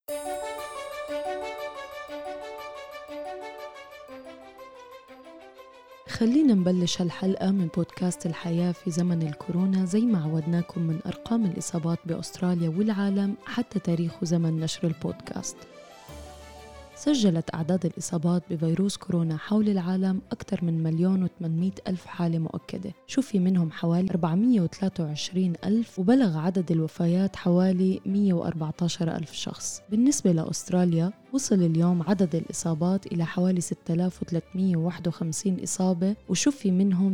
خلينا نبلش هالحلقة من بودكاست الحياة في زمن الكورونا زي ما عودناكم من أرقام الإصابات بأستراليا والعالم حتى تاريخ وزمن نشر البودكاست. سجلت أعداد الإصابات بفيروس كورونا حول العالم أكثر من 1,800,000 حالة مؤكدة، شوفي منهم حوالي 423,000، وبلغ عدد الوفيات حوالي 114,000 شخص. بالنسبة لأستراليا وصل اليوم عدد الإصابات إلى حوالي 6,351 إصابة، وشوفي منهم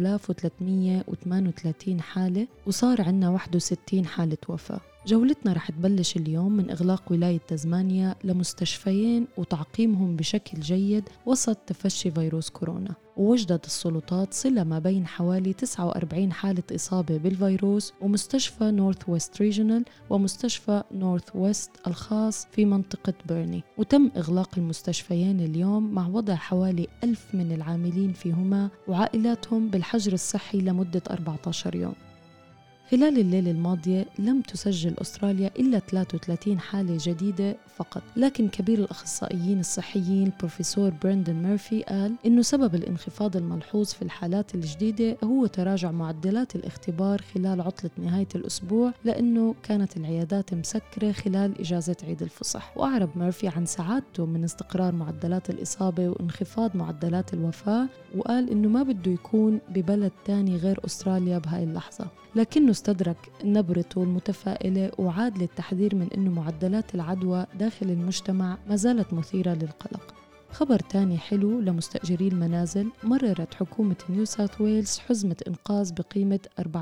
3,338 حالة، وصار عنا 61 حالة وفاة. جولتنا رح تبلش اليوم من إغلاق ولاية تزمانيا لمستشفيين وتعقيمهم بشكل جيد وسط تفشي فيروس كورونا. ووجدت السلطات صلة ما بين حوالي 49 حالة إصابة بالفيروس ومستشفى نورث ويست ريجونال ومستشفى نورث ويست الخاص في منطقة بيرني، وتم إغلاق المستشفيين اليوم مع وضع حوالي 1,000 من العاملين فيهما وعائلاتهم بالحجر الصحي لمدة 14 يوم. خلال الليلة الماضية لم تسجل أستراليا إلا 33 حالة جديدة فقط، لكن كبير الأخصائيين الصحيين البروفيسور براندن ميرفي قال إنه سبب الانخفاض الملحوظ في الحالات الجديدة هو تراجع معدلات الاختبار خلال عطلة نهاية الأسبوع، لأنه كانت العيادات مسكرة خلال إجازة عيد الفصح. وأعرب ميرفي عن سعادته من استقرار معدلات الإصابة وانخفاض معدلات الوفاة، وقال إنه ما بده يكون ببلد تاني غير أستراليا بهاي اللحظة، لكنه استدرك نبرته المتفائلة وعاد للتحذير من أنه معدلات العدوى داخل المجتمع ما زالت مثيرة للقلق. خبر تاني حلو لمستأجري المنازل، مررت حكومة نيو ساوث ويلز حزمة إنقاذ بقيمة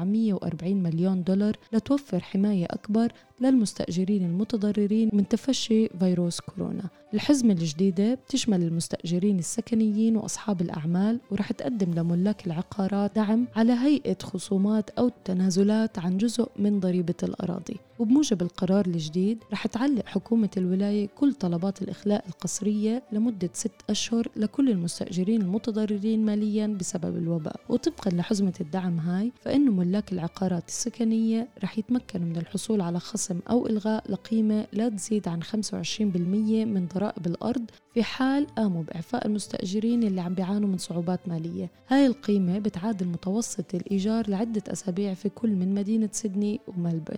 440 مليون دولار لتوفر حماية أكبر للمستأجرين المتضررين من تفشي فيروس كورونا. الحزمة الجديدة بتشمل المستأجرين السكنيين وأصحاب الأعمال، ورح تقدم لملاك العقارات دعم على هيئة خصومات أو تنازلات عن جزء من ضريبة الأراضي. وبموجب القرار الجديد رح تعلق حكومة الولاية كل طلبات الإخلاء القسرية لمدة 6 أشهر لكل المستأجرين المتضررين مالياً بسبب الوباء. وطبقاً لحزمة الدعم هاي فإنه ملاك العقارات السكنية رح يتمكنوا من الحصول على خصم أو إلغاء لقيمة لا تزيد عن 25% من ضرائب الأرض في حال قاموا بإعفاء المستأجرين اللي عم بيعانوا من صعوبات مالية. هاي القيمة بتعادل متوسط الإيجار لعدة أسابيع في كل من مدينة سيدني وملبورن.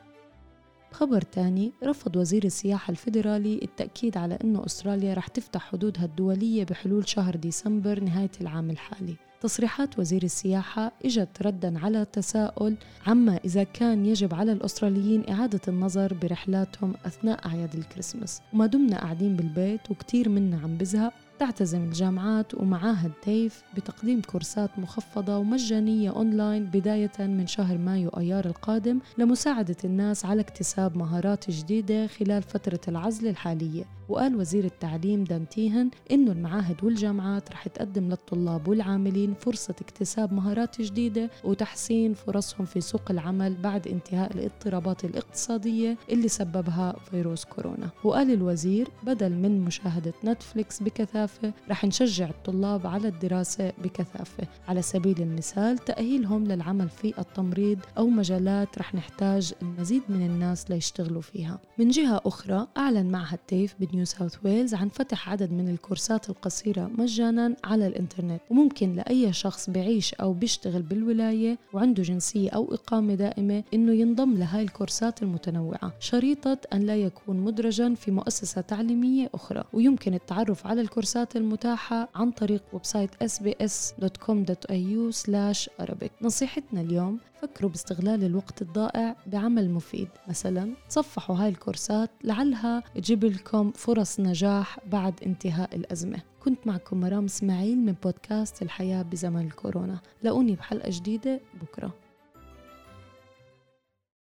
خبر تاني، رفض وزير السياحة الفيدرالي التأكيد على أنه أستراليا رح تفتح حدودها الدولية بحلول شهر ديسمبر نهاية العام الحالي. تصريحات وزير السياحة اجت رداً على تساؤل عما إذا كان يجب على الأستراليين إعادة النظر برحلاتهم أثناء أعياد الكريسماس. وما دمنا قاعدين بالبيت وكتير منا عم بزهق، تعتزم الجامعات ومعاهد تيف بتقديم كورسات مخفضة ومجانية أونلاين بداية من شهر مايو أيار القادم لمساعدة الناس على اكتساب مهارات جديدة خلال فترة العزل الحالية. وقال وزير التعليم دان تيهن إنه المعاهد والجامعات رح تقدم للطلاب والعاملين فرصة اكتساب مهارات جديدة وتحسين فرصهم في سوق العمل بعد انتهاء الاضطرابات الاقتصادية اللي سببها فيروس كورونا. وقال الوزير بدل من مشاهدة نتفليكس بكثافة رح نشجع الطلاب على الدراسة بكثافة، على سبيل المثال تأهيلهم للعمل في التمريض أو مجالات رح نحتاج المزيد من الناس ليشتغلوا فيها. من جهة أخرى أعلن معهد تيف نيو ساوث ويلز عن فتح عدد من الكورسات القصيرة مجاناً على الإنترنت، وممكن لأي شخص بعيش أو بيشتغل بالولاية وعنده جنسية أو إقامة دائمة إنه ينضم لهاي الكورسات المتنوعة، شريطة أن لا يكون مدرجاً في مؤسسة تعليمية أخرى. ويمكن التعرف على الكورسات المتاحة عن طريق ويب سايت sbs.com.au/arabic. نصيحتنا اليوم، فكروا باستغلال الوقت الضائع بعمل مفيد، مثلا تصفحوا هاي الكورسات لعلها تجيب لكم فرص نجاح بعد انتهاء الأزمة. كنت معكم مرام اسماعيل من بودكاست الحياة بزمن الكورونا. لاقوني بحلقة جديدة بكرة.